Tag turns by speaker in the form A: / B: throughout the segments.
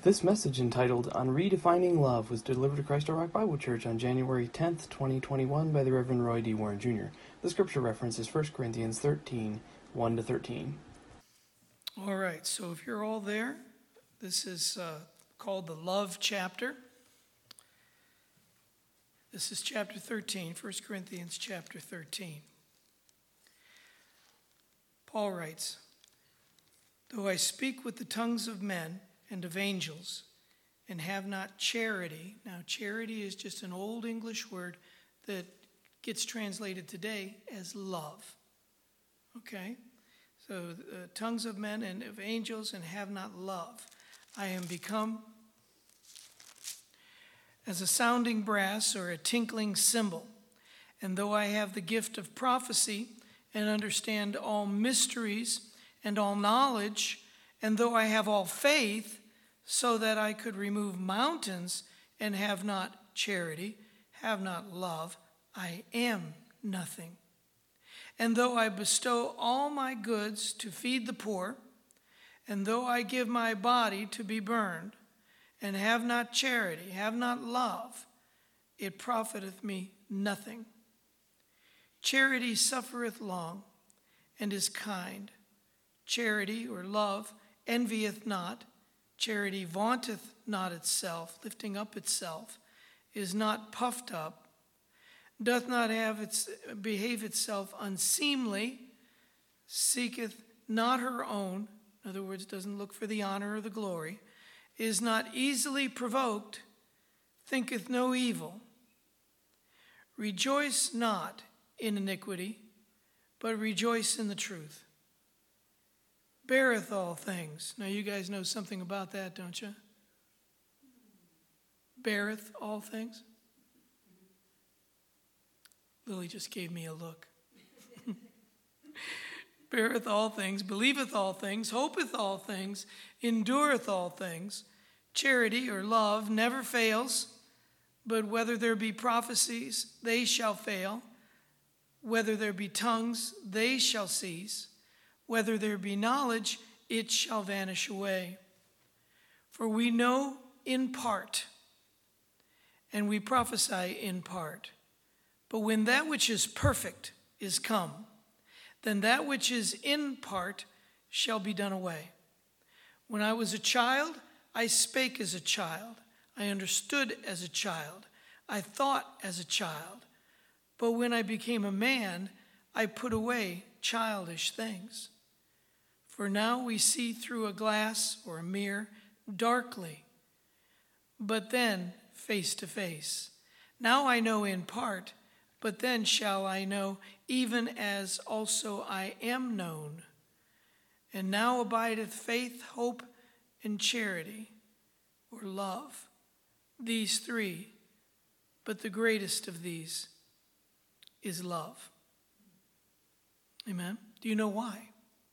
A: This message, entitled On Redefining Love, was delivered to Christ Our Rock Bible Church on January 10th, 2021 by the Reverend Roy D. Warren Jr. The scripture reference is 1 Corinthians 13, 1-13.
B: All right, so if you're all there, this is called the Love chapter. This is chapter 13, 1 Corinthians chapter 13. Paul writes, "Though I speak with the tongues of men and of angels, and have not charity." Now, charity is just an old English word that gets translated today as love. Okay? So, tongues of men and of angels, and have not love, I am become as a sounding brass or a tinkling cymbal. And though I have the gift of prophecy and understand all mysteries and all knowledge, and though I have all faith, so that I could remove mountains, and have not charity, have not love, I am nothing. And though I bestow all my goods to feed the poor, and though I give my body to be burned, and have not charity, have not love, it profiteth me nothing. Charity suffereth long, and is kind. Charity, or love, envieth not. Charity vaunteth not itself, lifting up itself, is not puffed up, doth not behave itself unseemly, seeketh not her own, in other words, doesn't look for the honor or the glory, is not easily provoked, thinketh no evil. Rejoice not in iniquity, but rejoice in the truth. Beareth all things. Now, you guys know something about that, don't you? Beareth all things. Lily just gave me a look. Beareth all things, believeth all things, hopeth all things, endureth all things. Charity, or love, never fails, but whether there be prophecies, they shall fail. Whether there be tongues, they shall cease. Whether there be knowledge, it shall vanish away. For we know in part, and we prophesy in part. But when that which is perfect is come, then that which is in part shall be done away. When I was a child, I spake as a child. I understood as a child. I thought as a child. But when I became a man, I put away childish things. For now we see through a glass or a mirror darkly, but then face to face. Now I know in part, but then shall I know, even as also I am known. And now abideth faith, hope, and charity, or love, these three, but the greatest of these is love. Amen? Do you know why?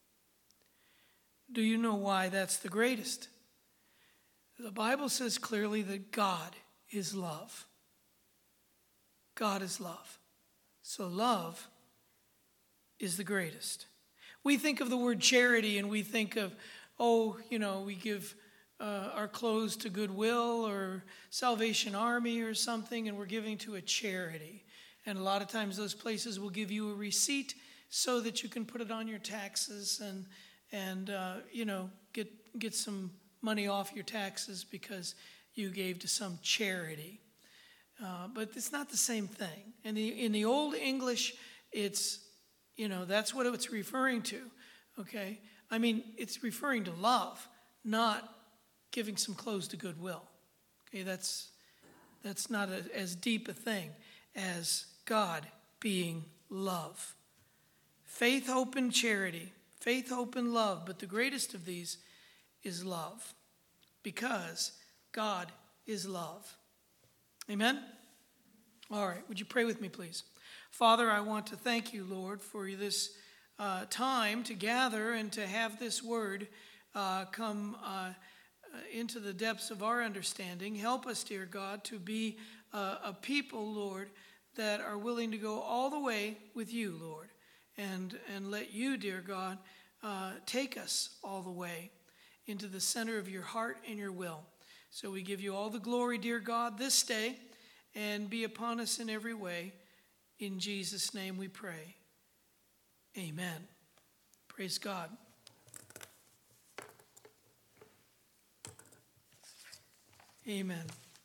B: Do you know why that's the greatest? The Bible says clearly that God is love. God is love. So love is the greatest. We think of the word charity and we think of, we give our clothes to Goodwill or Salvation Army or something, and we're giving to a charity. And a lot of times those places will give you a receipt so that you can put it on your taxes and get some money off your taxes because you gave to some charity. But it's not the same thing. And in the Old English, it's, that's what it's referring to, okay? I mean, it's referring to love, not giving some clothes to Goodwill. Okay, that's not as deep a thing as God being love. Faith, hope, and charity. Faith, hope, and love. But the greatest of these is love, because God is love. Amen? All right, would you pray with me, please? Father, I want to thank you, Lord, for this time to gather and to have this word come into the depths of our understanding. Help us, dear God, to be a people, Lord, that are willing to go all the way with you, Lord, and let you, dear God, take us all the way into the center of your heart and your will. So we give you all the glory, dear God, this day, and be upon us in every way. In Jesus' name we pray. Amen. Praise God. Amen.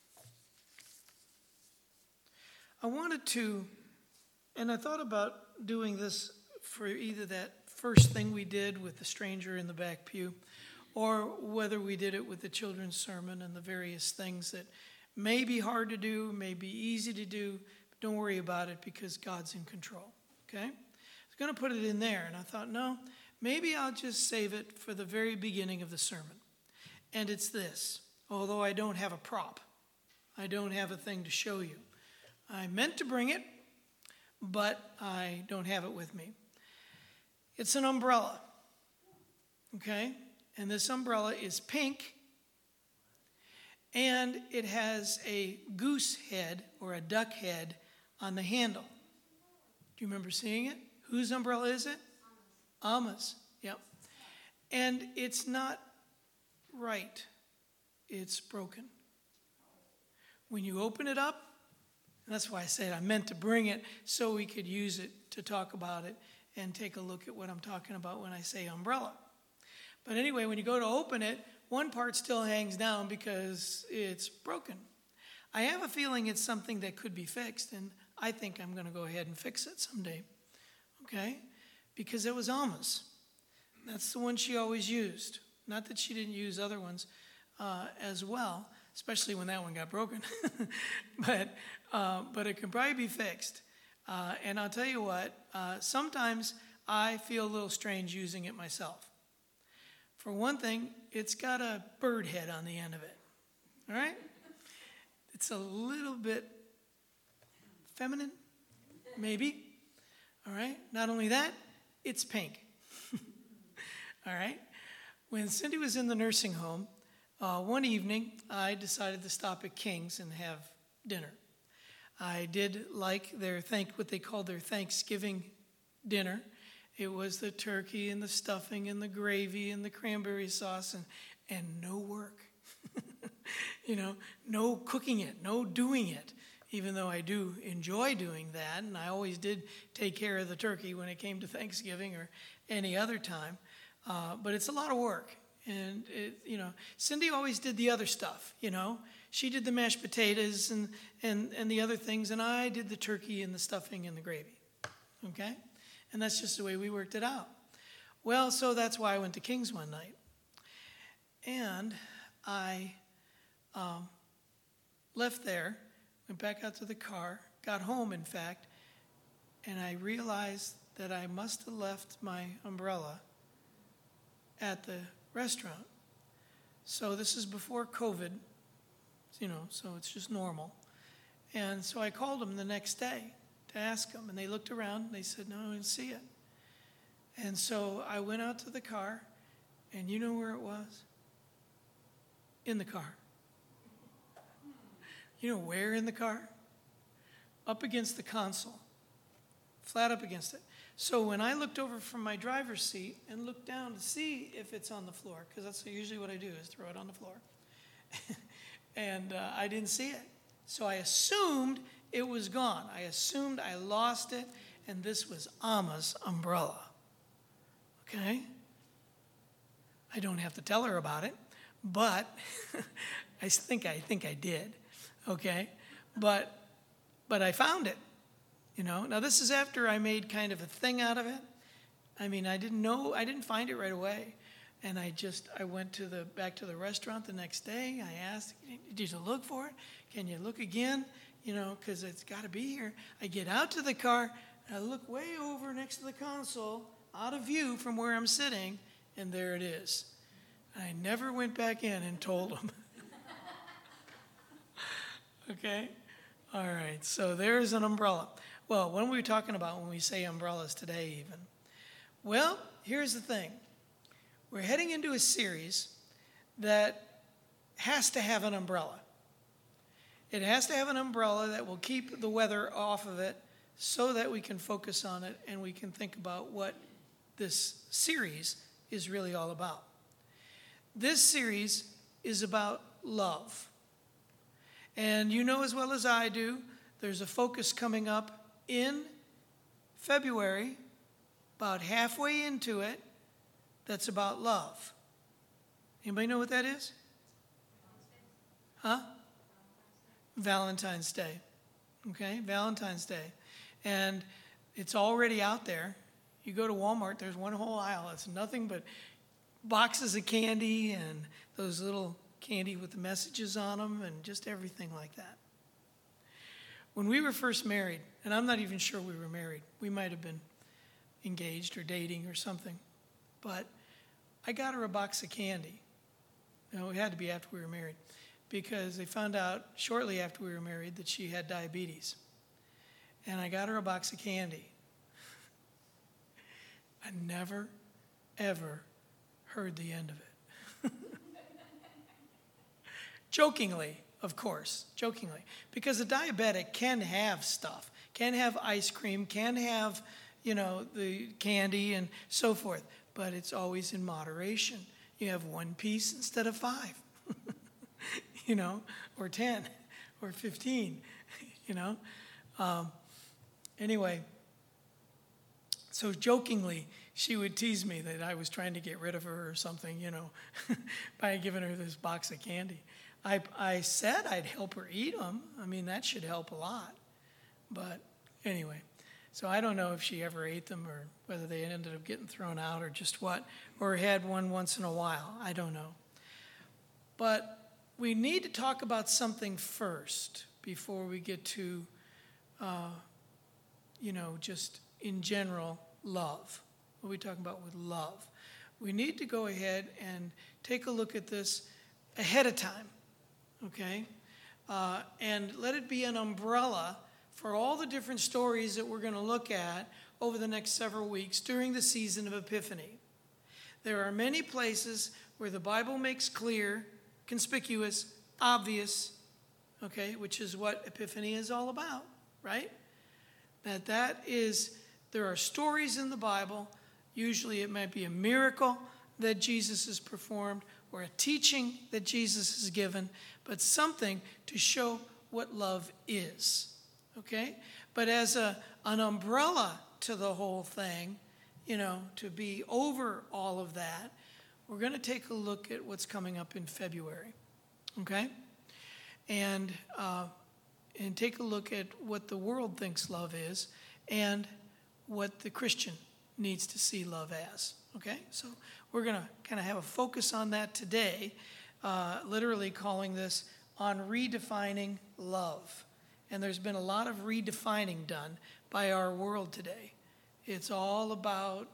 B: I wanted to, and I thought about doing this for either that first thing we did with the stranger in the back pew, or whether we did it with the children's sermon and the various things that may be hard to do, may be easy to do, but don't worry about it because God's in control, okay? I was going to put it in there, and I thought, no, maybe I'll just save it for the very beginning of the sermon. And it's this, although I don't have a prop, I don't have a thing to show you. I meant to bring it, but I don't have it with me. It's an umbrella, okay? And this umbrella is pink, and it has a goose head or a duck head on the handle. Do you remember seeing it? Whose umbrella is it? Alma's. Yep. And it's not right. It's broken. When you open it up, and that's why I said I meant to bring it so we could use it to talk about it and take a look at what I'm talking about when I say umbrella. But anyway, when you go to open it, one part still hangs down because it's broken. I have a feeling it's something that could be fixed, and I think I'm going to go ahead and fix it someday, okay? Because it was Alma's. That's the one she always used. Not that she didn't use other ones as well, especially when that one got broken. But it can probably be fixed. And I'll tell you what, sometimes I feel a little strange using it myself. For one thing, it's got a bird head on the end of it. All right? It's a little bit feminine, maybe. All right? Not only that, it's pink. All right? When Cindy was in the nursing home, one evening, I decided to stop at King's and have dinner. I did like what they called their Thanksgiving dinner. It was the turkey and the stuffing and the gravy and the cranberry sauce and no work. No cooking it, no doing it, even though I do enjoy doing that. And I always did take care of the turkey when it came to Thanksgiving or any other time. But it's a lot of work. And, Cindy always did the other stuff, She did the mashed potatoes and the other things, and I did the turkey and the stuffing and the gravy, okay? And that's just the way we worked it out. Well, so that's why I went to King's one night. And I left there, went back out to the car, got home, in fact, and I realized that I must have left my umbrella at the restaurant. So this is before COVID, so it's just normal. And so I called them the next day to ask them, and they looked around, and they said, no, I didn't see it. And so I went out to the car, and you know where it was? In the car. You know where in the car? Up against the console, flat up against it. So when I looked over from my driver's seat and looked down to see if it's on the floor, because that's usually what I do is throw it on the floor, and I didn't see it. So I assumed it was gone. I assumed I lost it, and this was Alma's umbrella. Okay? I don't have to tell her about it, but I think I did. Okay? But I found it. Now this is after I made kind of a thing out of it. I mean, I didn't find it right away. And I went back to the restaurant the next day. I asked, did you look for it? Can you look again? Because it's got to be here. I get out to the car, and I look way over next to the console, out of view from where I'm sitting, and there it is. I never went back in and told them. Okay? All right, so there's an umbrella. Well, what are we talking about when we say umbrellas today even? Well, here's the thing. We're heading into a series that has to have an umbrella. It has to have an umbrella that will keep the weather off of it so that we can focus on it and we can think about what this series is really all about. This series is about love. And you know as well as I do, there's a focus coming up in February, about halfway into it, that's about love. Anybody know what that is? Huh? Valentine's Day. Okay, Valentine's Day. And it's already out there. You go to Walmart, there's one whole aisle. It's nothing but boxes of candy and those little candy with the messages on them and just everything like that. When we were first married, and I'm not even sure we were married. We might have been engaged or dating or something. But I got her a box of candy. No, it had to be after we were married, because they found out shortly after we were married that she had diabetes. And I got her a box of candy. I never, ever heard the end of it. Jokingly, of course, jokingly. Because a diabetic can have stuff, can have ice cream, can have, the candy and so forth. But it's always in moderation. You have one piece instead of 5, or 10, or 15, Anyway, so jokingly, she would tease me that I was trying to get rid of her or something, by giving her this box of candy. I said I'd help her eat them. I mean, that should help a lot. But anyway, so I don't know if she ever ate them or whether they ended up getting thrown out or just what, or had one once in a while. I don't know. But we need to talk about something first before we get to, just in general, love. What are we talking about with love? We need to go ahead and take a look at this ahead of time, okay? And let it be an umbrella for all the different stories that we're going to look at over the next several weeks during the season of Epiphany. There are many places where the Bible makes clear, conspicuous, obvious, okay, which is what Epiphany is all about, right? There are stories in the Bible. Usually it might be a miracle that Jesus has performed or a teaching that Jesus has given, but something to show what love is, okay? But as an umbrella to the whole thing, to be over all of that, we're going to take a look at what's coming up in February, okay? And take a look at what the world thinks love is and what the Christian needs to see love as, okay? So we're going to kind of have a focus on that today, literally calling this On Redefining Love. And there's been a lot of redefining done by our world today. It's all about,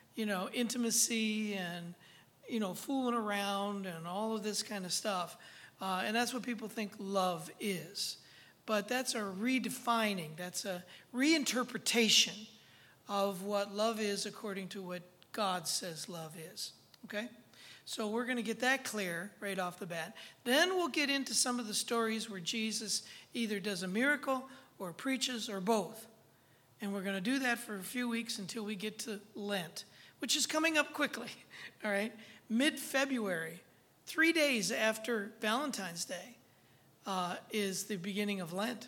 B: intimacy and, fooling around and all of this kind of stuff. And that's what people think love is. But that's a redefining, that's a reinterpretation of what love is according to what God says love is, okay? So we're going to get that clear right off the bat. Then we'll get into some of the stories where Jesus either does a miracle or preaches or both. And we're going to do that for a few weeks until we get to Lent, which is coming up quickly, all right? Mid-February, 3 days after Valentine's Day, is the beginning of Lent.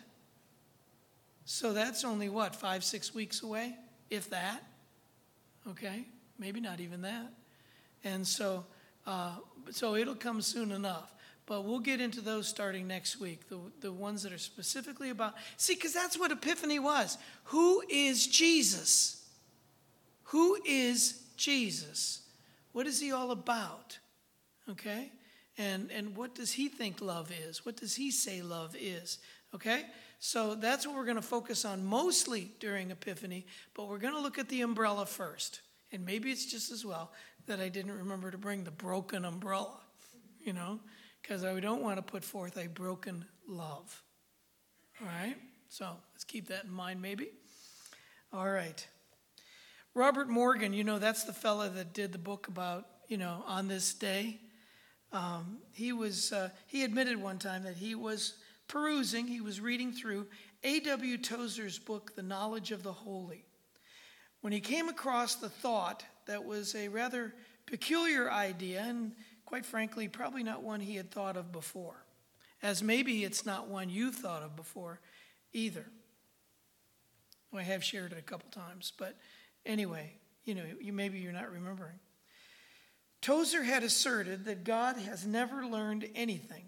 B: So that's only, 5-6 weeks away, if that, okay? Maybe not even that. And so it'll come soon enough. But we'll get into those starting next week, the ones that are specifically about... See, because that's what Epiphany was. Who is Jesus? Who is Jesus? What is he all about? Okay? And what does he think love is? What does he say love is? Okay? So that's what we're going to focus on mostly during Epiphany, but we're going to look at the umbrella first. And maybe it's just as well that I didn't remember to bring the broken umbrella, because I don't want to put forth a broken love. All right? So let's keep that in mind maybe. All right. Robert Morgan, that's the fella that did the book about, on this day. He admitted one time that he was reading through A.W. Tozer's book, The Knowledge of the Holy, when he came across the thought that was a rather peculiar idea and quite frankly, probably not one he had thought of before, as maybe it's not one you've thought of before either. Well, I have shared it a couple times, but anyway, maybe you're not remembering. Tozer had asserted that God has never learned anything.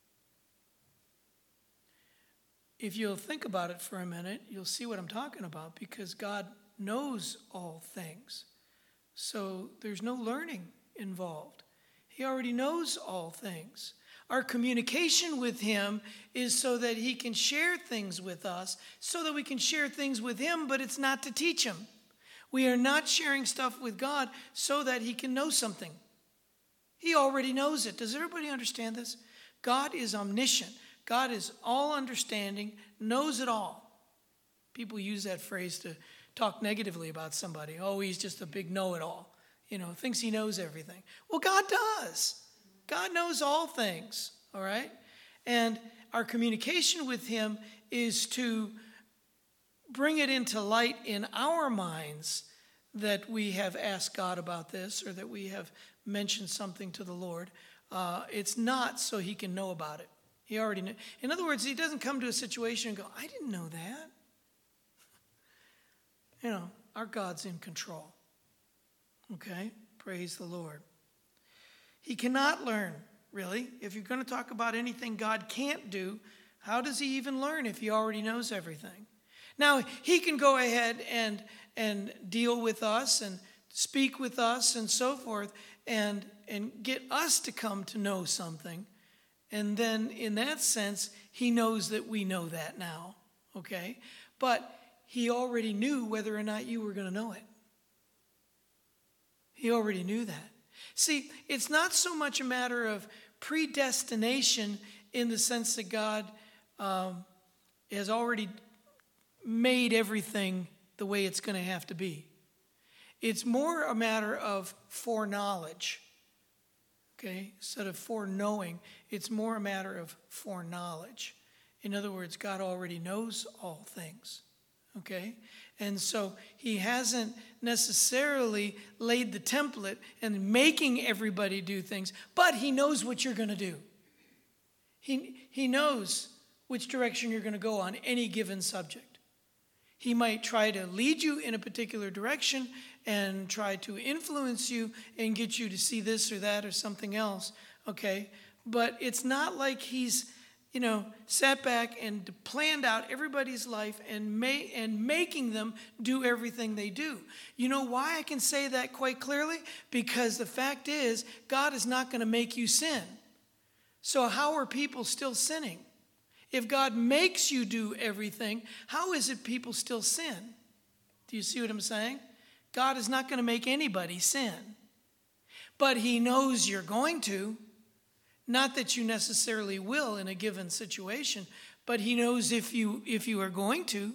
B: If you'll think about it for a minute, you'll see what I'm talking about, because God knows all things. So there's no learning involved. He already knows all things. Our communication with him is so that he can share things with us, so that we can share things with him, but it's not to teach him. We are not sharing stuff with God so that he can know something. He already knows it. Does everybody understand this? God is omniscient. God is all understanding, knows it all. People use that phrase to talk negatively about somebody. Oh, he's just a big know-it-all. Thinks he knows everything. Well, God does. God knows all things, all right? And our communication with him is to bring it into light in our minds that we have asked God about this, or that we have mentioned something to the Lord. It's not so he can know about it. He already knew. In other words, he doesn't come to a situation and go, I didn't know that. Our God's in control. Okay? Praise the Lord. He cannot learn, really. If you're going to talk about anything God can't do, how does he even learn if he already knows everything? Now, he can go ahead and deal with us and speak with us and so forth and get us to come to know something. And then in that sense, he knows that we know that now, okay? But he already knew whether or not you were going to know it. He already knew that. See, it's not so much a matter of predestination in the sense that God has already made everything the way it's going to have to be. It's more a matter of foreknowledge. Okay? Instead of foreknowing, it's more a matter of foreknowledge. In other words, God already knows all things. Okay? And so he hasn't necessarily laid the template and making everybody do things, but he knows what you're going to do. He knows which direction you're going to go on any given subject. He might try to lead you in a particular direction and try to influence you and get you to see this or that or something else, okay? But it's not like he's, sat back and planned out everybody's life and making them do everything they do. You know why I can say that quite clearly? Because the fact is, God is not going to make you sin. So how are people still sinning? If God makes you do everything, how is it people still sin? Do you see what I'm saying? God is not going to make anybody sin. But he knows you're going to. Not that you necessarily will in a given situation, but he knows if you are going to.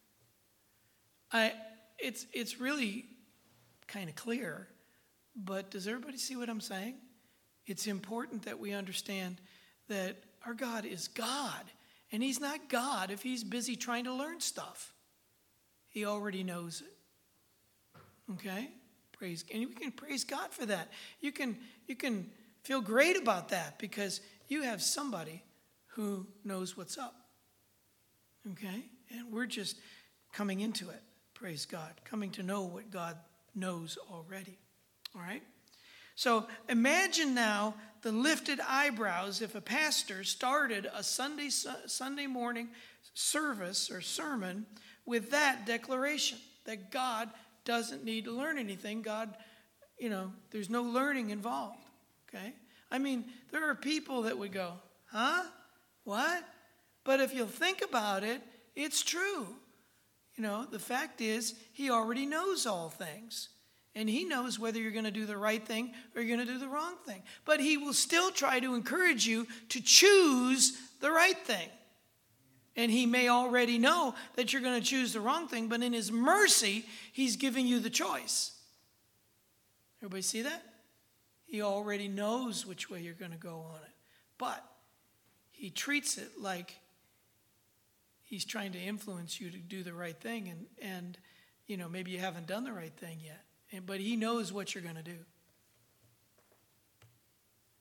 B: It's really kind of clear, but does everybody see what I'm saying? It's important that we understand that our God is God, and he's not God if he's busy trying to learn stuff. He already knows it. Okay? And we can praise God for that. You can feel great about that because you have somebody who knows what's up. Okay? And we're just coming into it, praise God, coming to know what God knows already. All right? So imagine now the lifted eyebrows if a pastor started a Sunday morning service or sermon with that declaration that God doesn't need to learn anything. God, there's no learning involved. Okay? I mean, there are people that would go, huh? What? But if you'll think about it, it's true. The fact is, he already knows all things. And he knows whether you're going to do the right thing or you're going to do the wrong thing. But he will still try to encourage you to choose the right thing. And he may already know that you're going to choose the wrong thing, but in his mercy, he's giving you the choice. Everybody see that? He already knows which way you're going to go on it. But he treats it like he's trying to influence you to do the right thing. And maybe you haven't done the right thing yet. But he knows what you're going to do.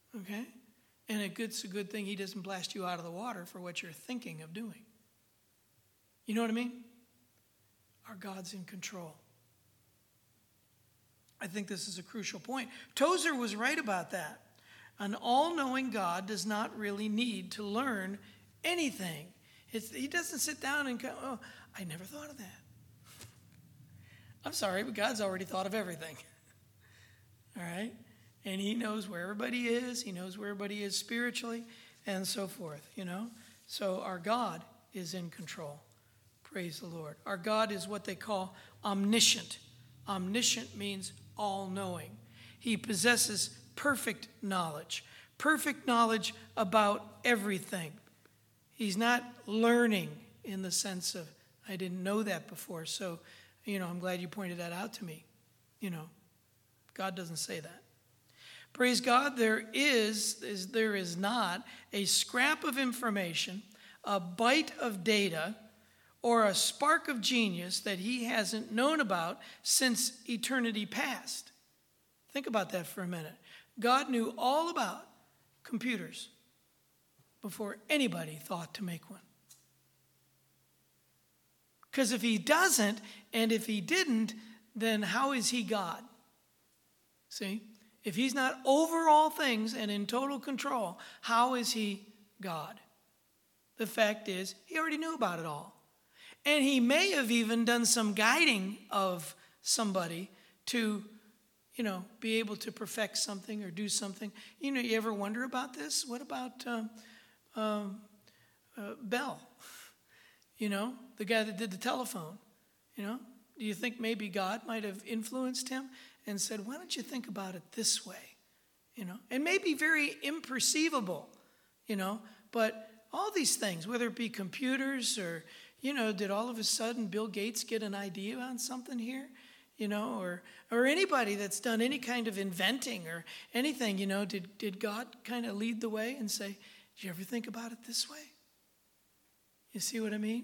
B: Okay? And it's a good thing he doesn't blast you out of the water for what you're thinking of doing. You know what I mean? Our God's in control. I think this is a crucial point. Tozer was right about that. An all-knowing God does not really need to learn anything. He doesn't sit down and go, oh, I never thought of that. I'm sorry, but God's already thought of everything. All right? And he knows where everybody is. He knows where everybody is spiritually and so forth, you know. So our God is in control. Praise the Lord. Our God is what they call omniscient. Omniscient means all-knowing. He possesses perfect knowledge about everything. He's not learning in the sense of, I didn't know that before, so, I'm glad you pointed that out to me. God doesn't say that. Praise God, there is not a scrap of information, a bite of data, or a spark of genius that he hasn't known about since eternity past. Think about that for a minute. God knew all about computers before anybody thought to make one. Because if he doesn't, and if he didn't, then how is he God? See? If he's not over all things and in total control, how is he God? The fact is, he already knew about it all. And he may have even done some guiding of somebody to, be able to perfect something or do something. You ever wonder about this? What about Bell? The guy that did the telephone. Do you think maybe God might have influenced him and said, why don't you think about it this way? And maybe very imperceivable, but all these things, whether it be computers or, did all of a sudden Bill Gates get an idea on something here? Or anybody that's done any kind of inventing or anything, did God kind of lead the way and say, did you ever think about it this way? You see what I mean?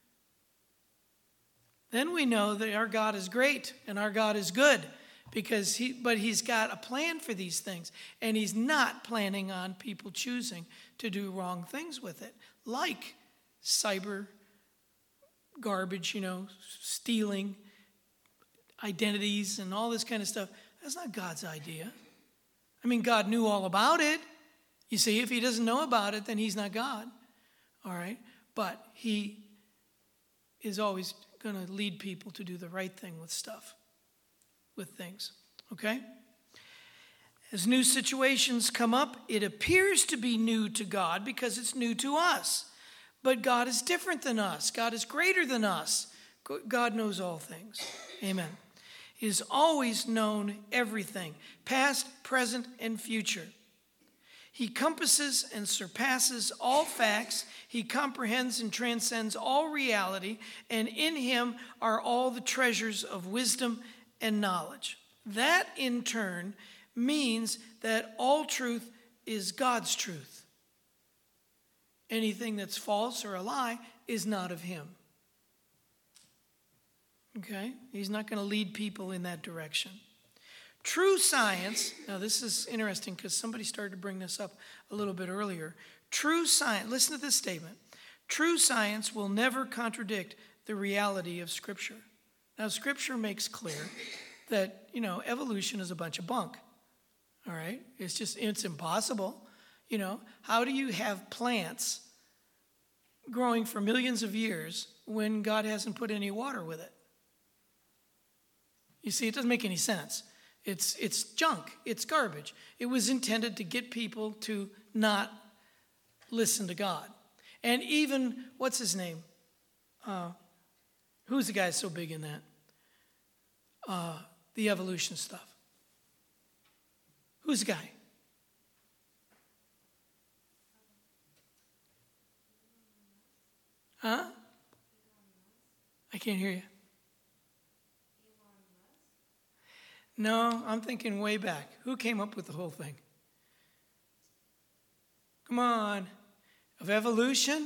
B: Then we know that our God is great and our God is good but he's got a plan for these things, and he's not planning on people choosing to do wrong things with it, like cyber garbage, stealing identities and all this kind of stuff. That's not God's idea. God knew all about it. You see, if he doesn't know about it, then he's not God. All right? But he is always going to lead people to do the right thing with stuff, with things. Okay? As new situations come up, it appears to be new to God because it's new to us. But God is different than us. God is greater than us. God knows all things. Amen. He has always known everything, past, present, and future. He compasses and surpasses all facts. He comprehends and transcends all reality, and in him are all the treasures of wisdom and knowledge. That, in turn, means that all truth is God's truth. Anything that's false or a lie is not of him. Okay? He's not going to lead people in that direction. True science, now this is interesting because somebody started to bring this up a little bit earlier. True science, listen to this statement. True science will never contradict the reality of Scripture. Now, Scripture makes clear that, evolution is a bunch of bunk. All right? It's impossible. How do you have plants growing for millions of years when God hasn't put any water with it? You see, it doesn't make any sense. It's junk. It's garbage. It was intended to get people to not listen to God. And even, what's his name? Who's the guy so big in that? The evolution stuff. Who's the guy? Huh? I can't hear you. No, I'm thinking way back. Who came up with the whole thing? Come on. Of evolution?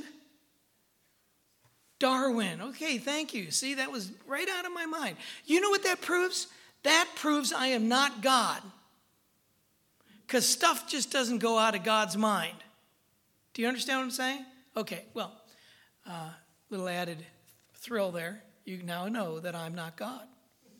B: Darwin. Okay, thank you. See, that was right out of my mind. You know what that proves? That proves I am not God. because stuff just doesn't go out of God's mind. Do you understand what I'm saying? Okay, well, little added thrill there. You now know that I'm not God.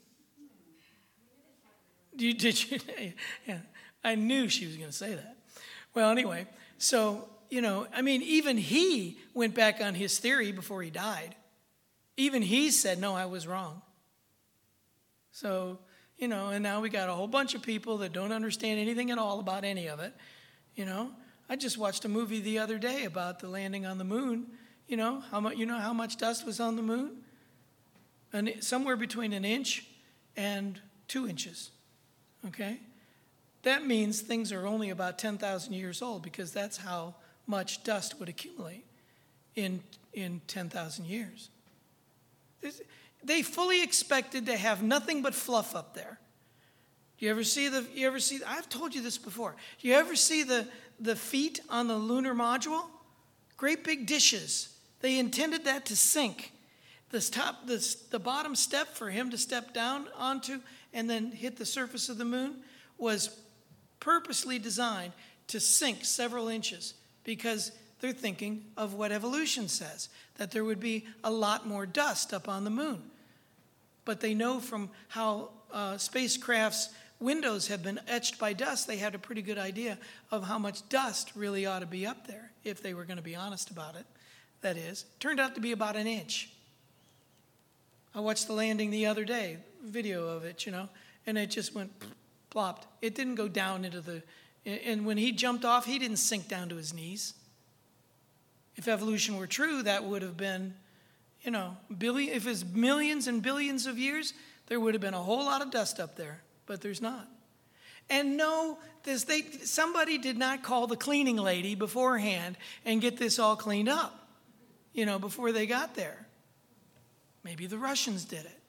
B: Did you? Yeah, I knew she was going to say that. Well, anyway, so, even he went back on his theory before he died. Even he said, no, I was wrong. So, and now we got a whole bunch of people that don't understand anything at all about any of it. I just watched a movie the other day about the landing on the moon. How much dust was on the moon? And somewhere between 1 inch and 2 inches. Okay? That means things are only about 10,000 years old, because that's how much dust would accumulate in 10,000 years. They fully expected to have nothing but fluff up there. You ever see I've told you this before. You ever see the feet on the lunar module? Great big dishes. They intended that to sink. The bottom step for him to step down onto and then hit the surface of the moon was purposely designed to sink several inches, because they're thinking of what evolution says, that there would be a lot more dust up on the moon. But they know from how spacecrafts' windows have been etched by dust, they had a pretty good idea of how much dust really ought to be up there, if they were going to be honest about it. That is, turned out to be about 1 inch. I watched the landing the other day, video of it, and it just went plopped. It didn't go down and when he jumped off, he didn't sink down to his knees. If evolution were true, that would have been, if it's millions and billions of years, there would have been a whole lot of dust up there, but there's not. And no, somebody did not call the cleaning lady beforehand and get this all cleaned up, before they got there. Maybe the Russians did it.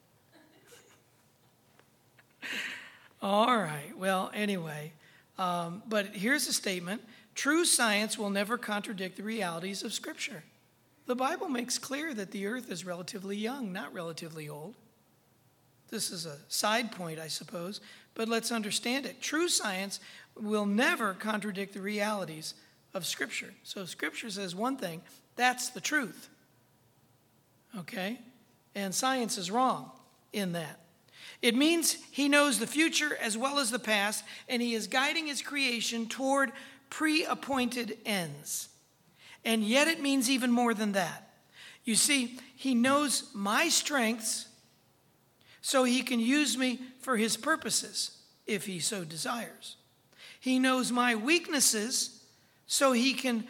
B: All right, well, anyway, but here's a statement. True science will never contradict the realities of Scripture. The Bible makes clear that the earth is relatively young, not relatively old. This is a side point, I suppose, but let's understand it. True science will never contradict the realities of Scripture. So if Scripture says one thing, that's the truth. Okay? And science is wrong in that. It means he knows the future as well as the past, and he is guiding his creation toward pre-appointed ends. And yet it means even more than that. You see, he knows my strengths so he can use me for his purposes, if he so desires. He knows my weaknesses so he can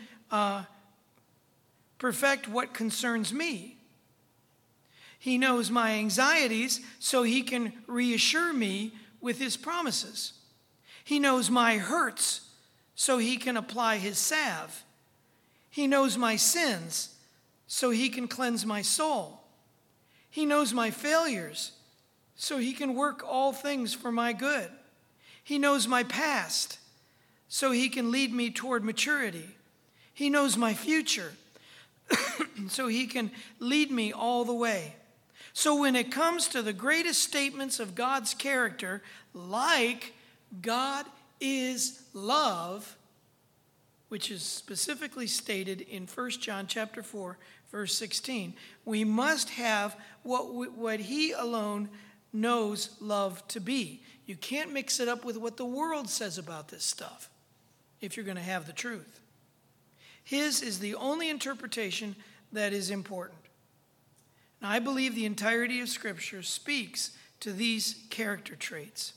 B: perfect what concerns me. He knows my anxieties so he can reassure me with his promises. He knows my hurts so he can apply his salve. He knows my sins so he can cleanse my soul. He knows my failures so he can work all things for my good. He knows my past so he can lead me toward maturity. He knows my future so he can lead me all the way. So when it comes to the greatest statements of God's character, like God is love, which is specifically stated in 1 John chapter 4, verse 16, we must have what he alone knows love to be. You can't mix it up with what the world says about this stuff if you're going to have the truth. His is the only interpretation that is important. Now, I believe the entirety of Scripture speaks to these character traits.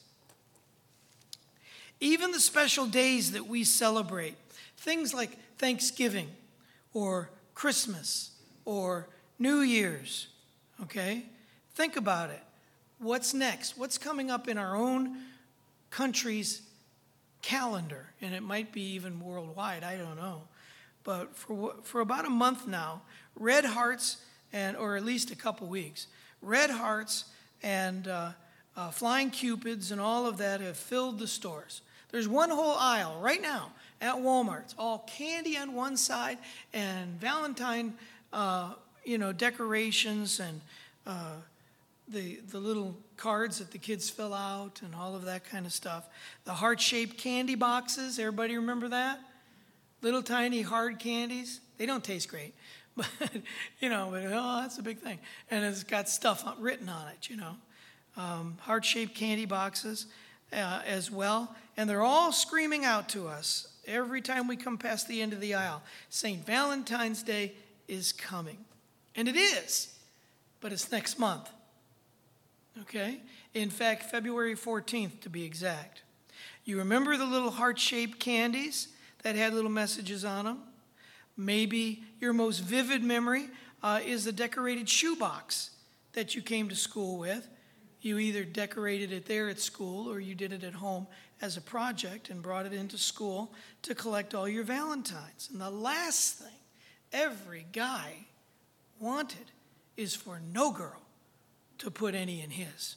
B: Even the special days that we celebrate, things like Thanksgiving or Christmas or New Year's, okay? Think about it. What's next? What's coming up in our own country's calendar? And it might be even worldwide, I don't know. But for about a month now, Red Hearts, or at least a couple weeks, Red Hearts and Flying Cupids and all of that have filled the stores. There's one whole aisle right now at Walmart. It's all candy on one side and Valentine, decorations and the little cards that the kids fill out and all of that kind of stuff. The heart-shaped candy boxes, everybody remember that? Little tiny hard candies. They don't taste great, but that's a big thing. And it's got stuff written on it, heart-shaped candy boxes as well. And they're all screaming out to us every time we come past the end of the aisle. St. Valentine's Day is coming. And it is, but it's next month. Okay? In fact, February 14th to be exact. You remember the little heart-shaped candies that had little messages on them? Maybe your most vivid memory is the decorated shoebox that you came to school with. You either decorated it there at school or you did it at home as a project and brought it into school to collect all your Valentines. And the last thing every guy wanted is for no girl to put any in his.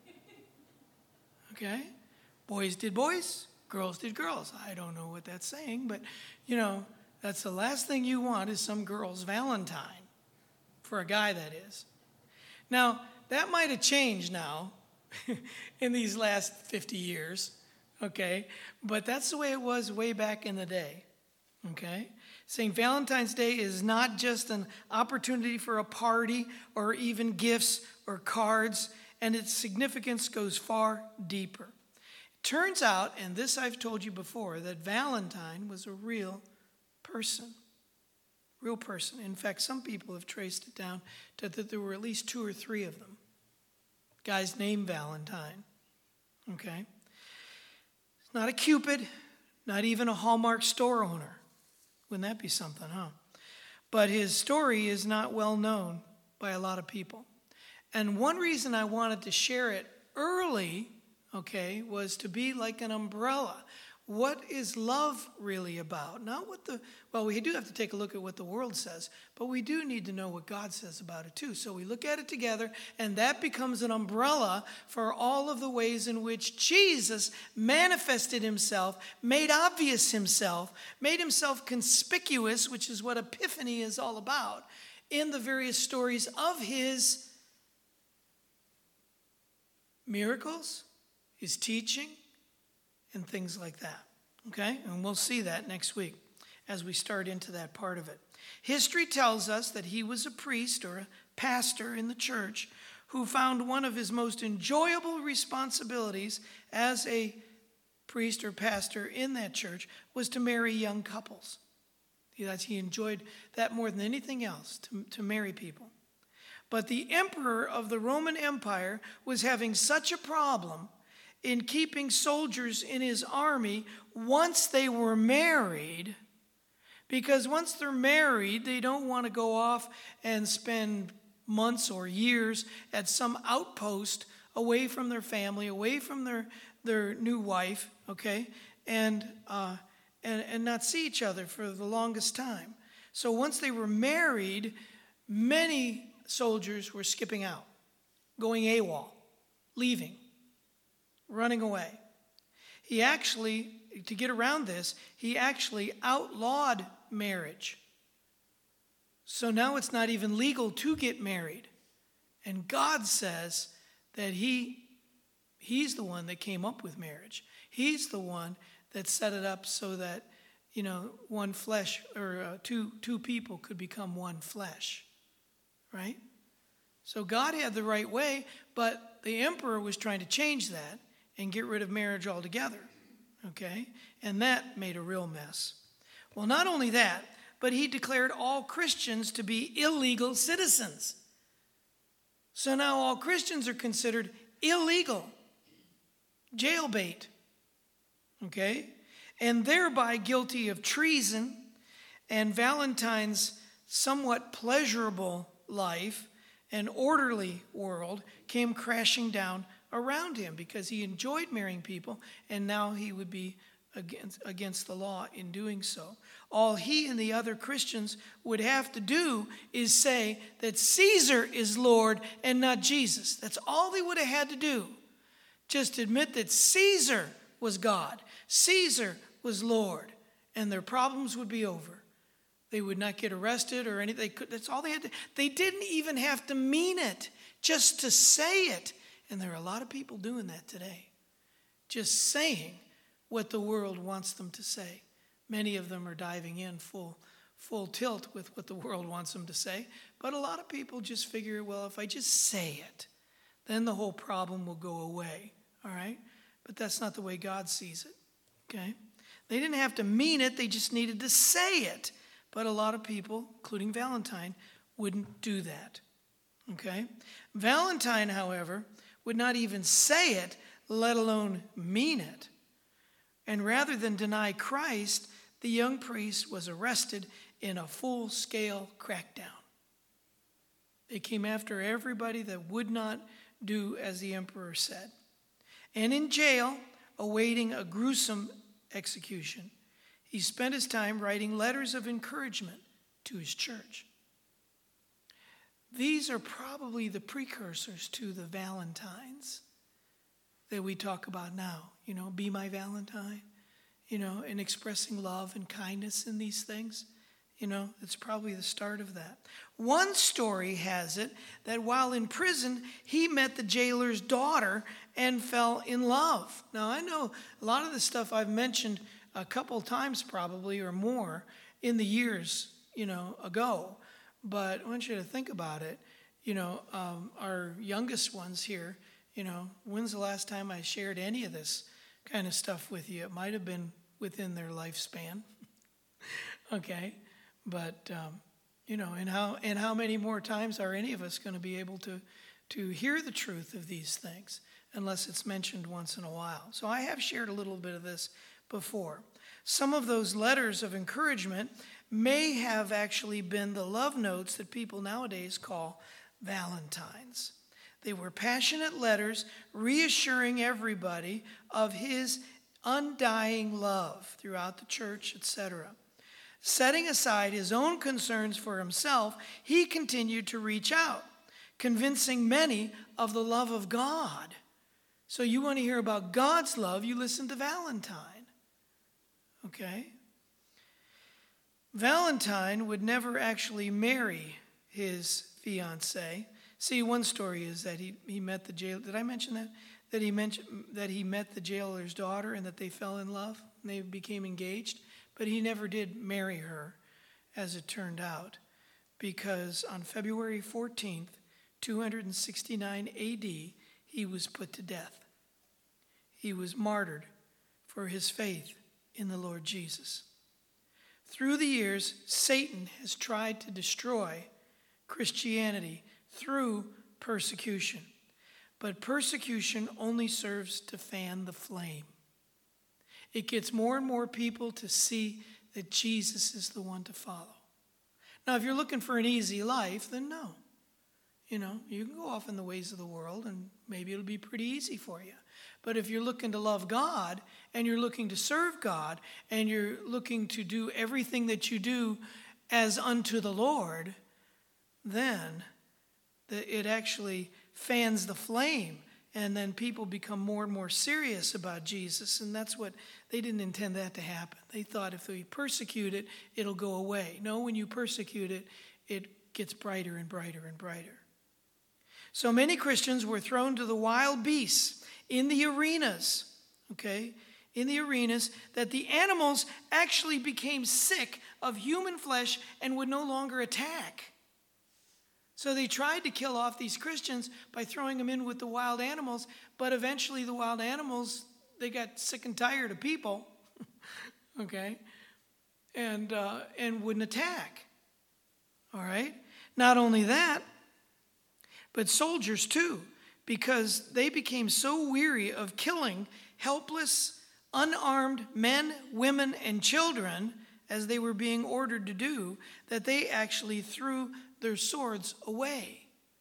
B: Okay? Boys did boys, girls did girls. I don't know what that's saying, but, that's the last thing you want is some girl's Valentine. For a guy, that is. Now, that might have changed now in these last 50 years, okay? But that's the way it was way back in the day, okay? St. Valentine's Day is not just an opportunity for a party or even gifts or cards, and its significance goes far deeper. It turns out, and this I've told you before, that Valentine was a real person. Real person. In fact, some people have traced it down to that there were at least 2 or 3 of them. Guys named Valentine. Okay? It's not a Cupid, not even a Hallmark store owner. Wouldn't that be something, huh? But his story is not well known by a lot of people. And one reason I wanted to share it early, okay, was to be like an umbrella. What is love really about? Not what we do have to take a look at what the world says, but we do need to know what God says about it too. So we look at it together, and that becomes an umbrella for all of the ways in which Jesus manifested himself, made obvious himself, made himself conspicuous, which is what Epiphany is all about, in the various stories of his miracles, his teaching, and things like that, okay? And we'll see that next week as we start into that part of it. History tells us that he was a priest or a pastor in the church who found one of his most enjoyable responsibilities as a priest or pastor in that church was to marry young couples. He enjoyed that more than anything else, to marry people. But the emperor of the Roman Empire was having such a problem in keeping soldiers in his army once they were married, because once they're married, they don't want to go off and spend months or years at some outpost away from their family, away from their new wife, okay, and not see each other for the longest time. So once they were married, many soldiers were skipping out, going AWOL, leaving, running away. He actually, to get around this, he actually outlawed marriage. So now it's not even legal to get married. And God says that he's the one that came up with marriage. He's the one that set it up so that, one flesh or two people could become one flesh. Right? So God had the right way, but the emperor was trying to change that and get rid of marriage altogether, okay? And that made a real mess. Well, not only that, but he declared all Christians to be illegal citizens. So now all Christians are considered illegal, jailbait, okay? And thereby guilty of treason, and Valentine's somewhat pleasurable life and orderly world came crashing down around him because he enjoyed marrying people, and now he would be against the law in doing so. All he and the other Christians would have to do is say that Caesar is Lord and not Jesus. That's all they would have had to do. Just admit that Caesar was God, Caesar was Lord, and their problems would be over. They would not get arrested or anything. That's all they had to. They didn't even have to mean it, just to say it. And there are a lot of people doing that today, just saying what the world wants them to say. Many of them are diving in full tilt with what the world wants them to say. But a lot of people just figure, well, if I just say it, then the whole problem will go away. All right? But that's not the way God sees it. Okay? They didn't have to mean it. They just needed to say it. But a lot of people, including Valentine, wouldn't do that. Okay? Valentine, however, would not even say it, let alone mean it. And rather than deny Christ, the young priest was arrested in a full-scale crackdown. They came after everybody that would not do as the emperor said. And in jail, awaiting a gruesome execution, he spent his time writing letters of encouragement to his church. These are probably the precursors to the Valentines that we talk about now. You know, be my Valentine, you know, and expressing love and kindness in these things. You know, it's probably the start of that. One story has it that while in prison, he met the jailer's daughter and fell in love. Now, I know a lot of the stuff I've mentioned a couple times probably or more in the years, you know, ago. But I want you to think about it. You know, our youngest ones here, you know, when's the last time I shared any of this kind of stuff with you? It might have been within their lifespan. Okay. But, you know, and how many more times are any of us going to be able to hear the truth of these things unless it's mentioned once in a while? So I have shared a little bit of this before. Some of those letters of encouragement may have actually been the love notes that people nowadays call Valentines. They were passionate letters reassuring everybody of his undying love throughout the church, etc. Setting aside his own concerns for himself, he continued to reach out, convincing many of the love of God. So you want to hear about God's love, you listen to Valentine. Okay? Valentine would never actually marry his fiancée. See, one story is that he met the jailer. Did I mention that? That he met the jailer's daughter and that they fell in love and they became engaged. But he never did marry her, as it turned out, because on February 14th, 269 A.D., he was put to death. He was martyred for his faith in the Lord Jesus. Through the years, Satan has tried to destroy Christianity through persecution. But persecution only serves to fan the flame. It gets more and more people to see that Jesus is the one to follow. Now, if you're looking for an easy life, then no. You know, you can go off in the ways of the world and maybe it'll be pretty easy for you. But if you're looking to love God and you're looking to serve God and you're looking to do everything that you do as unto the Lord, then it actually fans the flame. And then people become more and more serious about Jesus. And that's what, they didn't intend that to happen. They thought if we persecute it, it'll go away. No, when you persecute it, it gets brighter and brighter and brighter. So many Christians were thrown to the wild beasts in the arenas, okay? In the arenas, that the animals actually became sick of human flesh and would no longer attack. So they tried to kill off these Christians by throwing them in with the wild animals, but eventually the wild animals, they got sick and tired of people, okay, and wouldn't attack. All right? Not only that, but soldiers too, because they became so weary of killing helpless, unarmed men, women, and children, as they were being ordered to do, that they actually threw their swords away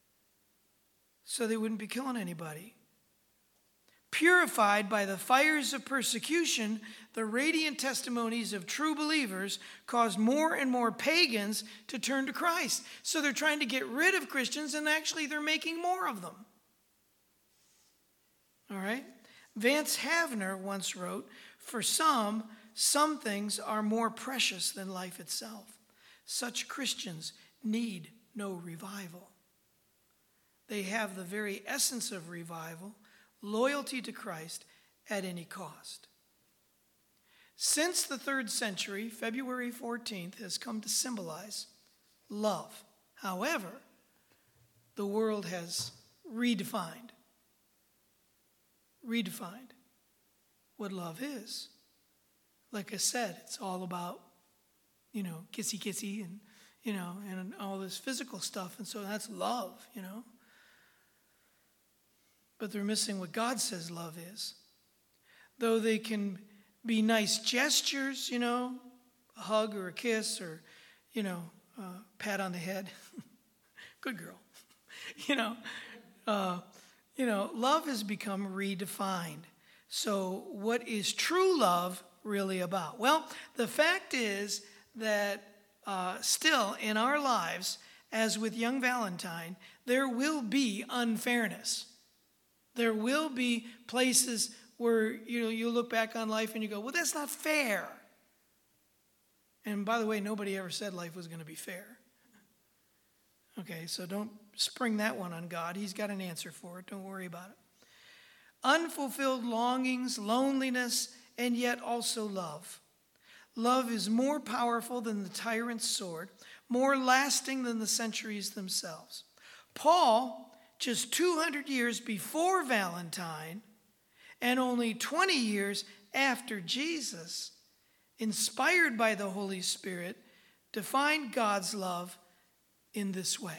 B: so they wouldn't be killing anybody. Purified by the fires of persecution, the radiant testimonies of true believers caused more and more pagans to turn to Christ. So they're trying to get rid of Christians, and actually they're making more of them. All right? Vance Havner once wrote, "For some things are more precious than life itself. Such Christians need no revival. They have the very essence of revival, loyalty to Christ at any cost. Since the 3rd century, February 14th has come to symbolize love. However, the world has redefined what love is. Like I said, it's all about, kissy and, and all this physical stuff. And so that's love, But they're missing what God says love is. Though they can be nice gestures, a hug or a kiss or, pat on the head. Good girl. Love has become redefined. So what is true love really about? Well, the fact is that still in our lives, as with young Valentine, there will be unfairness. There will be places where you look back on life and you go, well, that's not fair. And by the way, nobody ever said life was going to be fair. Okay, so don't spring that one on God. He's got an answer for it. Don't worry about it. Unfulfilled longings, loneliness, and yet also love. Love is more powerful than the tyrant's sword, more lasting than the centuries themselves. Paul, just 200 years before Valentine, and only 20 years after Jesus, inspired by the Holy Spirit, defined God's love in this way.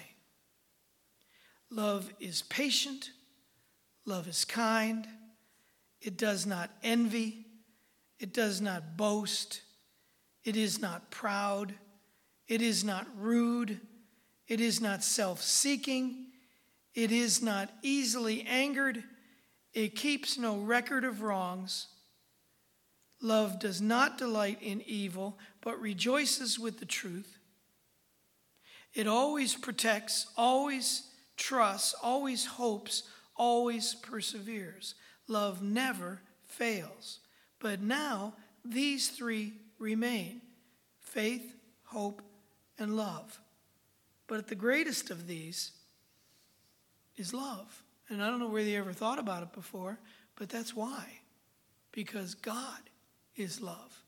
B: Love is patient. Love is kind. It does not envy. It does not boast. It is not proud. It is not rude. It is not self-seeking. It is not easily angered. It keeps no record of wrongs. Love does not delight in evil, but rejoices with the truth. It always protects, always trusts, always hopes, always perseveres. Love never fails. But now these three remain: faith, hope, and love. But the greatest of these is love. And I don't know whether you ever thought about it before, but that's why. Because God is love.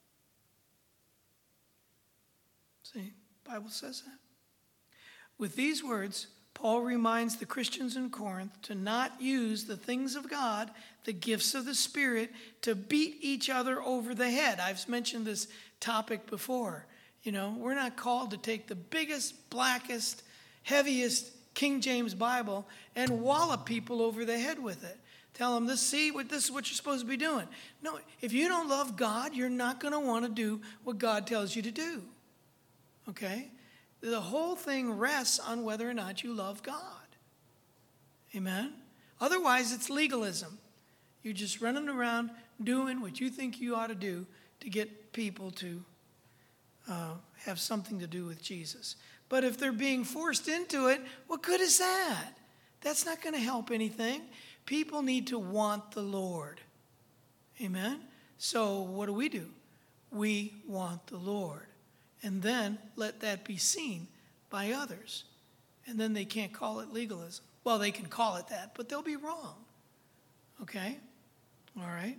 B: See, the Bible says that. With these words, Paul reminds the Christians in Corinth to not use the things of God, the gifts of the Spirit, to beat each other over the head. I've mentioned this topic before. We're not called to take the biggest, blackest, heaviest King James Bible and wallop people over the head with it. Tell them, this is what you're supposed to be doing. No, if you don't love God, you're not going to want to do what God tells you to do. Okay? The whole thing rests on whether or not you love God. Amen? Otherwise, it's legalism. You're just running around doing what you think you ought to do to get people to have something to do with Jesus. But if they're being forced into it, what good is that? That's not going to help anything. People need to want the Lord. Amen? So what do? We want the Lord. And then let that be seen by others. And then they can't call it legalism. Well, they can call it that, but they'll be wrong. Okay? All right?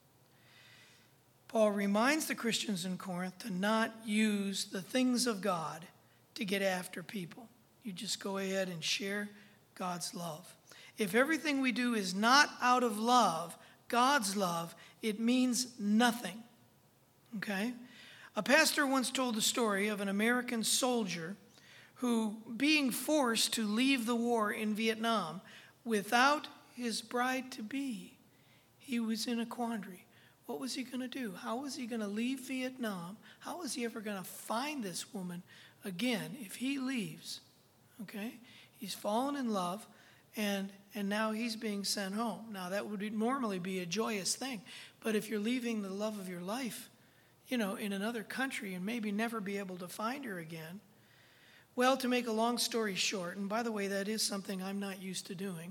B: Paul reminds the Christians in Corinth to not use the things of God to get after people. You just go ahead and share God's love. If everything we do is not out of love, God's love, it means nothing. Okay? A pastor once told the story of an American soldier who, being forced to leave the war in Vietnam without his bride-to-be, he was in a quandary. What was he going to do? How was he going to leave Vietnam? How was he ever going to find this woman again if he leaves? Okay? He's fallen in love, and now he's being sent home. Now, that would normally be a joyous thing. But if you're leaving the love of your life, in another country and maybe never be able to find her again. Well, to make a long story short, and by the way, that is something I'm not used to doing,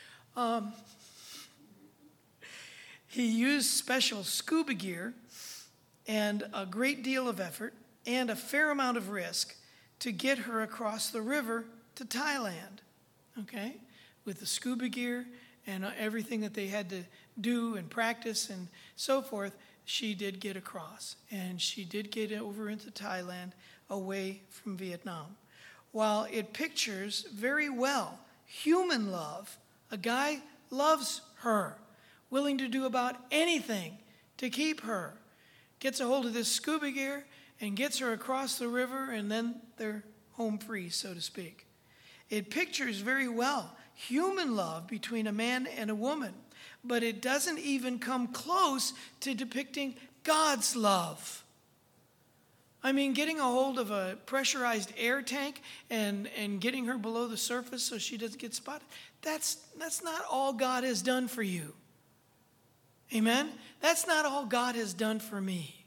B: he used special scuba gear and a great deal of effort and a fair amount of risk to get her across the river to Thailand, okay, with the scuba gear and everything that they had to do and practice and so forth. She did get across, and she did get over into Thailand away from Vietnam. While it pictures very well human love, a guy loves her, willing to do about anything to keep her, gets a hold of this scuba gear and gets her across the river, and then they're home free, so to speak. It pictures very well human love between a man and a woman, but it doesn't even come close to depicting God's love. I mean, getting a hold of a pressurized air tank and getting her below the surface so she doesn't get spotted, that's not all God has done for you. Amen? That's not all God has done for me.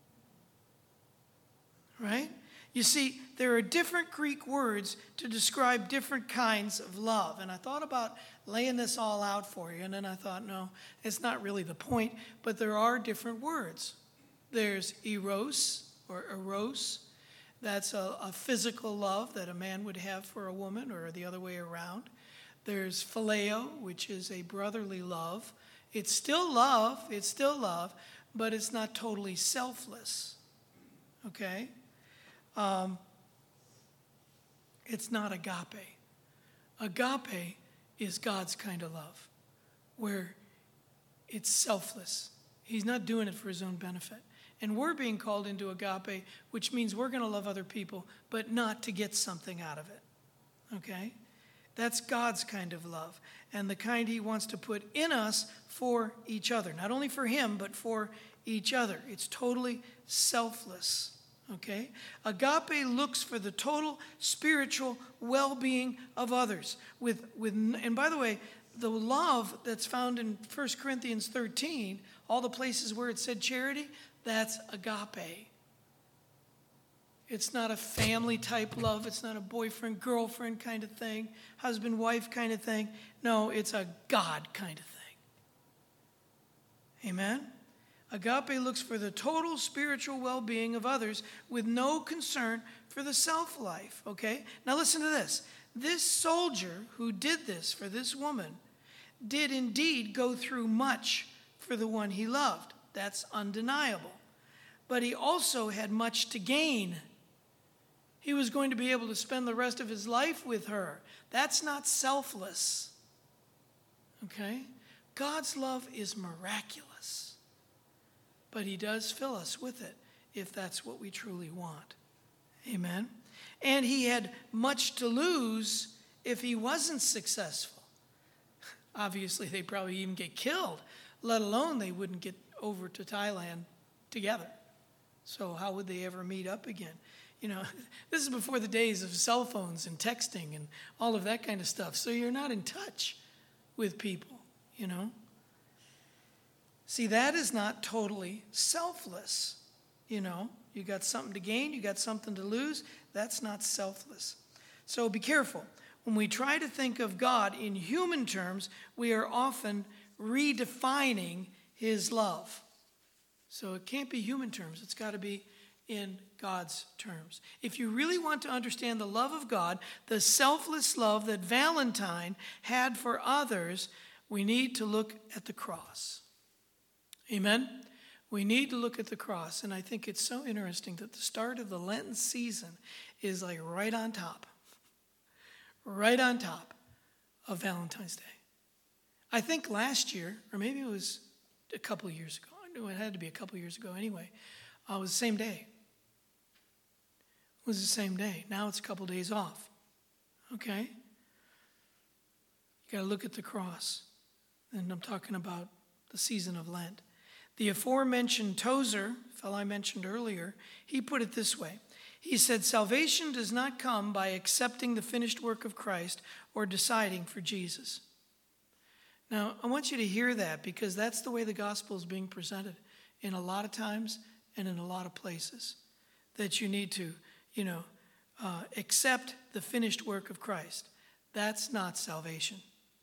B: Right? You see, there are different Greek words to describe different kinds of love. And I thought about laying this all out for you. And then I thought, no, it's not really the point. But there are different words. There's eros or eros. That's a physical love that a man would have for a woman, or the other way around. There's phileo, which is a brotherly love. It's still love, but it's not totally selfless. Okay? It's not agape. Agape is God's kind of love, where it's selfless. He's not doing it for his own benefit. And we're being called into agape, which means we're going to love other people, but not to get something out of it. Okay? That's God's kind of love, and the kind he wants to put in us for each other. Not only for him, but for each other. It's totally selfless. Okay? Agape looks for the total spiritual well-being of others. And by the way, the love that's found in 1 Corinthians 13, all the places where it said charity, that's agape. It's not a family-type love. It's not a boyfriend-girlfriend kind of thing, husband-wife kind of thing. No, it's a God kind of thing. Amen? Agape looks for the total spiritual well-being of others with no concern for the self-life, okay? Now listen to this. This soldier who did this for this woman did indeed go through much for the one he loved. That's undeniable. But he also had much to gain. He was going to be able to spend the rest of his life with her. That's not selfless, okay? God's love is miraculous. But he does fill us with it if that's what we truly want. Amen? And he had much to lose if he wasn't successful. Obviously, they'd probably even get killed, let alone they wouldn't get over to Thailand together. So how would they ever meet up again? You know, this is before the days of cell phones and texting and all of that kind of stuff. So you're not in touch with people, you know. See, that is not totally selfless, you know. You got something to gain, you got something to lose. That's not selfless. So be careful. When we try to think of God in human terms, we are often redefining his love. So it can't be human terms. It's got to be in God's terms. If you really want to understand the love of God, the selfless love that Valentine had for others, we need to look at the cross. Amen? We need to look at the cross. And I think it's so interesting that the start of the Lenten season is like right on top of Valentine's Day. I think last year, or maybe it was a couple of years ago. I knew it had to be a couple of years ago anyway. It was the same day. It was the same day. Now it's a couple of days off. Okay? You got to look at the cross. And I'm talking about the season of Lent. The aforementioned Tozer, fellow I mentioned earlier, he put it this way. He said, salvation does not come by accepting the finished work of Christ or deciding for Jesus. Now, I want you to hear that because that's the way the gospel is being presented in a lot of times and in a lot of places. That you need to, accept the finished work of Christ. That's not salvation.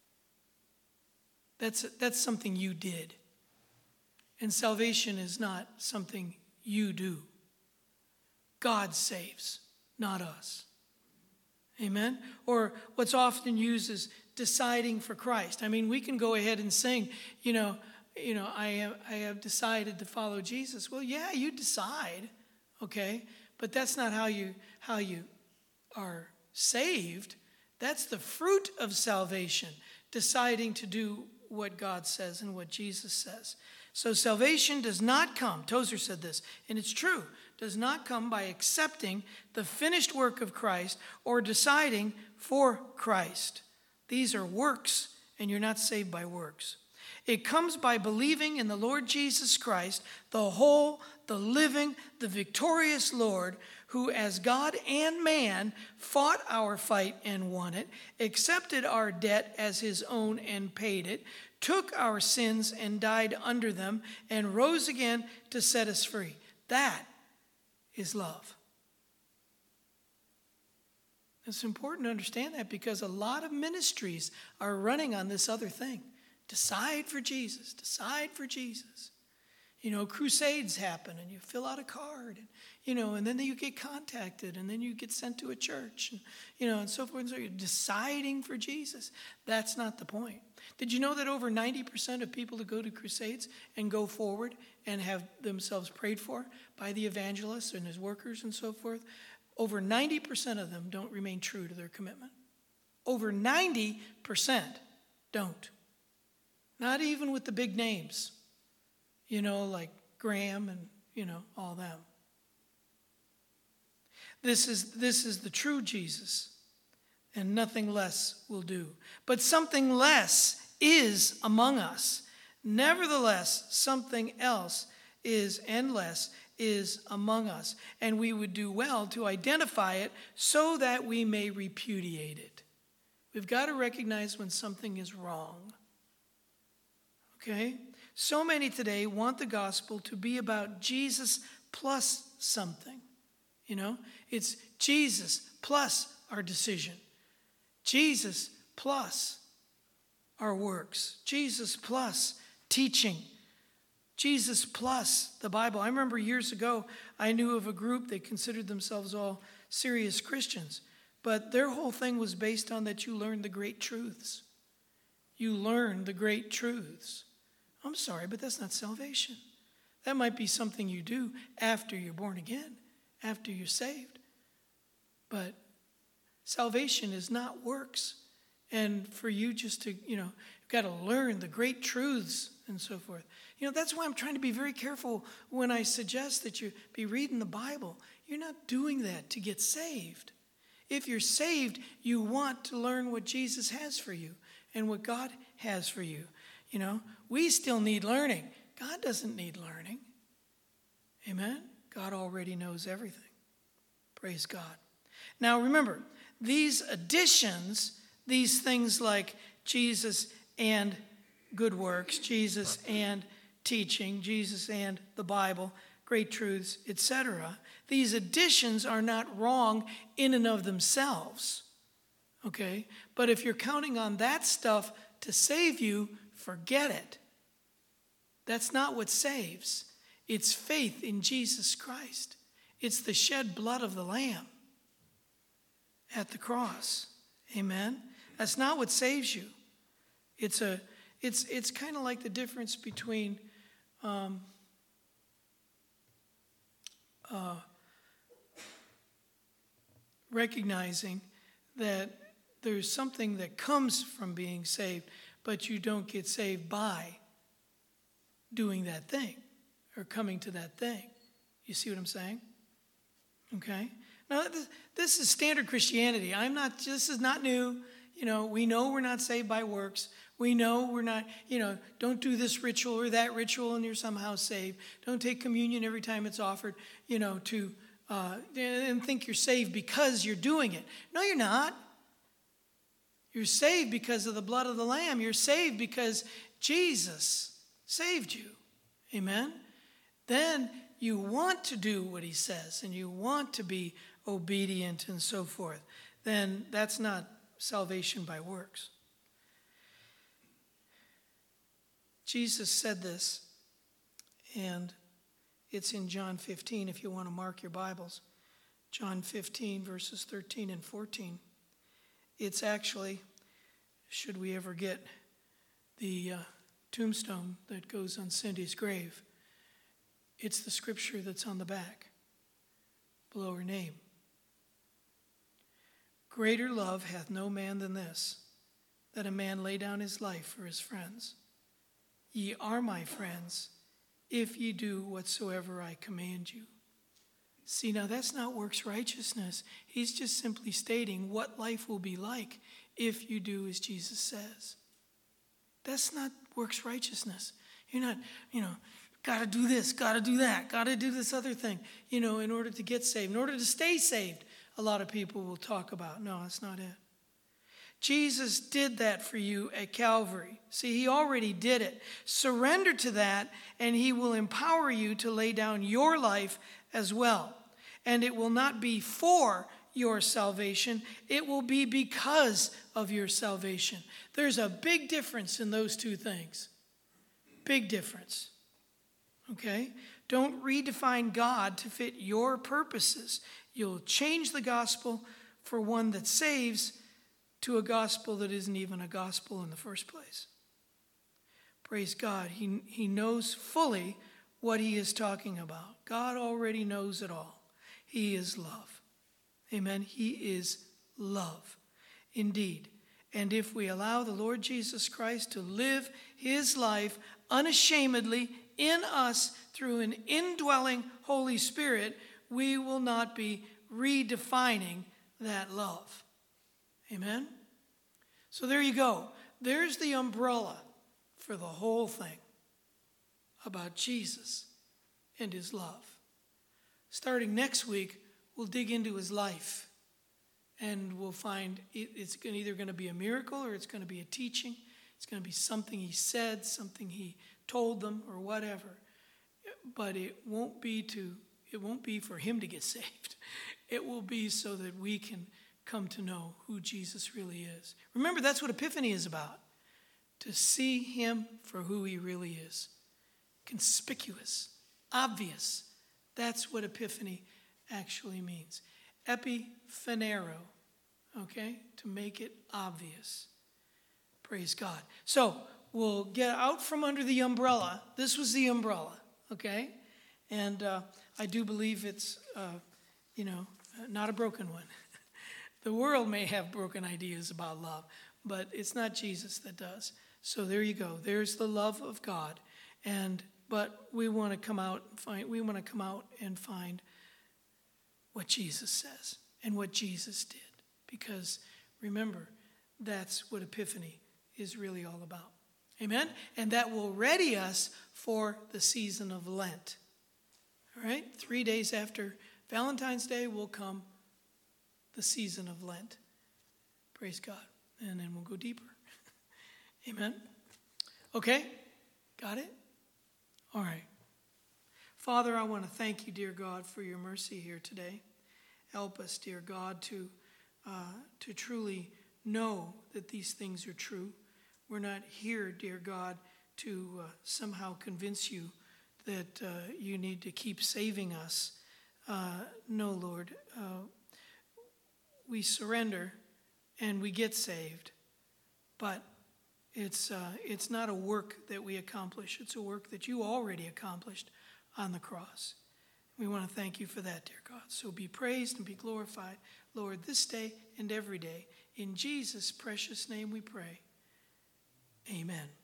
B: That's something you did. And salvation is not something you do. God saves. not us. Amen? Or what's often used is deciding for Christ. I mean, we can go ahead and sing, I have decided to follow Jesus. Well, yeah, you decide, okay? But that's not how you are saved. That's the fruit of salvation, deciding to do what God says and what Jesus says. So salvation does not come, Tozer said this, and it's true, does not come by accepting the finished work of Christ or deciding for Christ. These are works, and you're not saved by works. It comes by believing in the Lord Jesus Christ, the whole, the living, the victorious Lord, who as God and man fought our fight and won it, accepted our debt as his own and paid it, took our sins and died under them, and rose again to set us free. That is love. It's important to understand that because a lot of ministries are running on this other thing. Decide for Jesus. Decide for Jesus. Crusades happen and you fill out a card, and then you get contacted and then you get sent to a church, and so forth and so on. You're deciding for Jesus. That's not the point. Did you know that over 90% of people that go to crusades and go forward and have themselves prayed for by the evangelists and his workers and so forth, over 90% of them don't remain true to their commitment? Over 90% don't. Not even with the big names, like Graham and, all them. This is the true Jesus, and nothing less will do. But something less is among us. Nevertheless, something else is and less is among us, and we would do well to identify it so that we may repudiate it. We've got to recognize when something is wrong. Okay? So many today want the gospel to be about Jesus plus something. It's Jesus plus our decision. Jesus plus our works. Jesus plus teaching. Jesus plus the Bible. I remember years ago, I knew of a group that considered themselves all serious Christians, but their whole thing was based on that you learn the great truths. You learn the great truths. I'm sorry, but that's not salvation. That might be something you do after you're born again, after you're saved. But salvation is not works. And for you just to, you've got to learn the great truths and so forth. That's why I'm trying to be very careful when I suggest that you be reading the Bible. You're not doing that to get saved. If you're saved, you want to learn what Jesus has for you and what God has for you. We still need learning. God doesn't need learning. Amen? God already knows everything. Praise God. Now remember, these additions, these things like Jesus and good works, Jesus and teaching, Jesus and the Bible, great truths, etc., these additions are not wrong in and of themselves. Okay? But if you're counting on that stuff to save you, forget it. That's not what saves. It's faith in Jesus Christ. It's the shed blood of the Lamb at the cross. Amen? That's not what saves you. It's kind of like the difference between recognizing that there's something that comes from being saved, but you don't get saved by doing that thing or coming to that thing. You see what I'm saying? Okay? Now, this is standard Christianity. This is not new. We know we're not saved by works. We know we're not, don't do this ritual or that ritual and you're somehow saved. Don't take communion every time it's offered, and think you're saved because you're doing it. No, you're not. You're saved because of the blood of the Lamb. You're saved because Jesus saved you. Amen? Then you want to do what he says and you want to be obedient and so forth. Then that's not salvation by works. Jesus said this, and it's in John 15 if you want to mark your Bibles. John 15, verses 13 and 14. It's actually, should we ever get the tombstone that goes on Cindy's grave, it's the scripture that's on the back, below her name. Greater love hath no man than this, that a man lay down his life for his friends. Ye are my friends, if ye do whatsoever I command you. See, now that's not works righteousness. He's just simply stating what life will be like if you do as Jesus says. That's not works righteousness. You're not, got to do this, got to do that, got to do this other thing, in order to get saved, in order to stay saved. A lot of people will talk about. No, that's not it. Jesus did that for you at Calvary. See, he already did it. Surrender to that, and he will empower you to lay down your life as well. And it will not be for your salvation. It will be because of your salvation. There's a big difference in those two things. Big difference. Okay? Don't redefine God to fit your purposes. You'll change the gospel for one that saves to a gospel that isn't even a gospel in the first place. Praise God. He knows fully what he is talking about. God already knows it all. He is love. Amen. He is love indeed. And if we allow the Lord Jesus Christ to live his life unashamedly in us through an indwelling Holy Spirit, we will not be redefining that love. Amen? So there you go. There's the umbrella for the whole thing about Jesus and his love. Starting next week, we'll dig into his life, and we'll find it's either going to be a miracle or it's going to be a teaching. It's going to be something he said, something he told them, or whatever. But it won't be for him to get saved. It will be so that we can come to know who Jesus really is. Remember, that's what Epiphany is about. To see him for who he really is. Conspicuous, obvious. That's what Epiphany actually means. Epiphanero, okay? To make it obvious. Praise God. So, we'll get out from under the umbrella. This was the umbrella, okay? And I do believe it's, not a broken one. The world may have broken ideas about love, but it's not Jesus that does. So there you go. There's the love of God. But we want to come out and find what Jesus says and what Jesus did. Because remember, that's what Epiphany is really all about. Amen? And that will ready us for the season of Lent. All right? 3 days after Valentine's Day will come the season of Lent. Praise God. And then we'll go deeper. Amen? Okay? Got it? All right. Father, I want to thank you, dear God, for your mercy here today. Help us, dear God, to truly know that these things are true. We're not here, dear God, to somehow convince you that you need to keep saving us. No, Lord. We surrender and we get saved. But it's not a work that we accomplish. It's a work that you already accomplished on the cross. We want to thank you for that, dear God. So be praised and be glorified, Lord, this day and every day. In Jesus' precious name we pray. Amen.